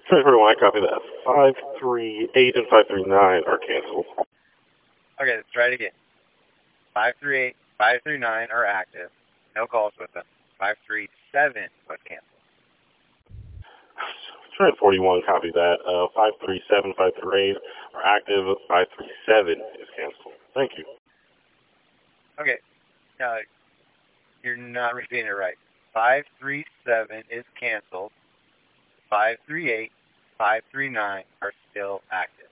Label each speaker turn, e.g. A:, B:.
A: Train 41, I copy that. 538 and 539 are canceled.
B: Okay, let's try it again. 538, 539 are active. No calls with them. 537 was canceled.
A: Train 41, copy that. 537, 538 are active. 537 is canceled. Thank you.
B: Okay, you're not repeating it right. 537 is canceled. 538, 539 are still active.